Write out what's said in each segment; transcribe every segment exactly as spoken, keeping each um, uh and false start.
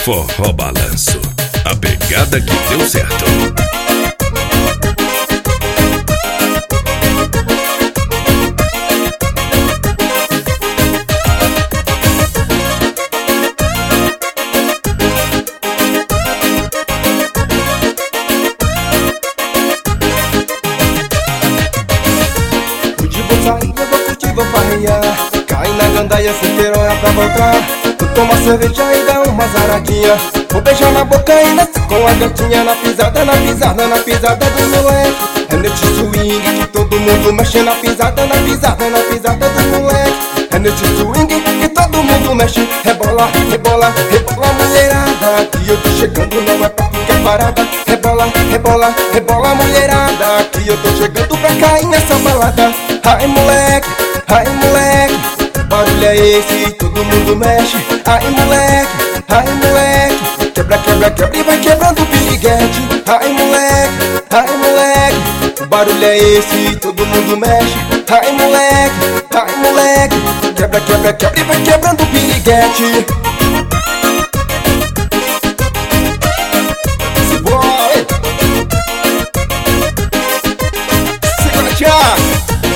Forró Balanço, a pegada que deu certo. Hoje vou sair, eu vou curtir, vou farrear. Cair na gandaia sem ter hora pra voltar. Vou tomar cerveja e dar uma zaradinha. Vou beijar na boca e nascer com a gatinha. Na pisada, na pisada, na pisada do moleque. É noite swing que todo mundo mexe. Na pisada, na pisada, na pisada do moleque. É noite swing que todo mundo mexe. Rebola, rebola, rebola mulherada. Que eu tô chegando, não é pra ficar parada. Rebola, rebola, rebola mulherada. Que eu tô chegando pra cair nessa balada. Ai moleque, ai moleque, barulho é esse, todo mundo mexe. Ai moleque, ai moleque, quebra, quebra, quebra e vai quebrando o piriguete. Ai moleque, ai moleque, barulho é esse, todo mundo mexe. Ai moleque, ai moleque, quebra, quebra, quebra e vai quebrando o piriguete. Se boy, segura, Thiago.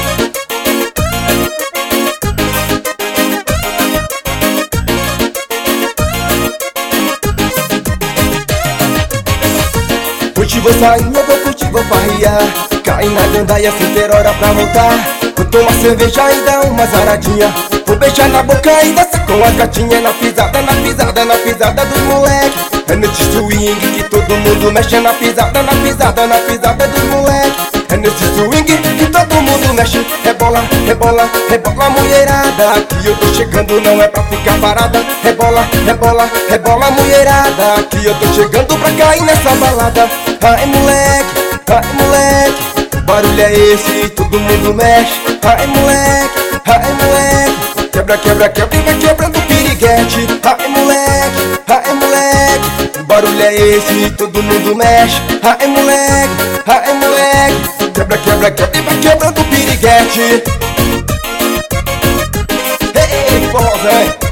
Hoje vou sair, eu vou curtir, vou farrear. Cair na gandaia sem ter hora pra voltar. Vou tomar cerveja e dar uma zaradinha. Vou beijar na boca e dançar com a gatinha. Na pisada, na pisada, na pisada dos moleque. É noite swing que todo mundo mexe. Na pisada, na pisada, na pisada dos moleque. É noite swing que todo mundo mexe. Rebola, rebola, rebola mulherada. Que eu tô chegando, não é pra ficar parada. Rebola, rebola, rebola mulherada. Que eu tô chegando pra cair nessa balada. Ai moleque, ai moleque, barulho é esse, todo mundo mexe. Ai moleque, ai moleque, quebra, quebra, quebra e vai quebrando o piriguete. Ai moleque, ai moleque, barulho é esse, todo mundo mexe. Ai moleque, ai moleque, quebra, quebra, quebra e vai quebrando o piriguete. Ei, ei, forró, Zé.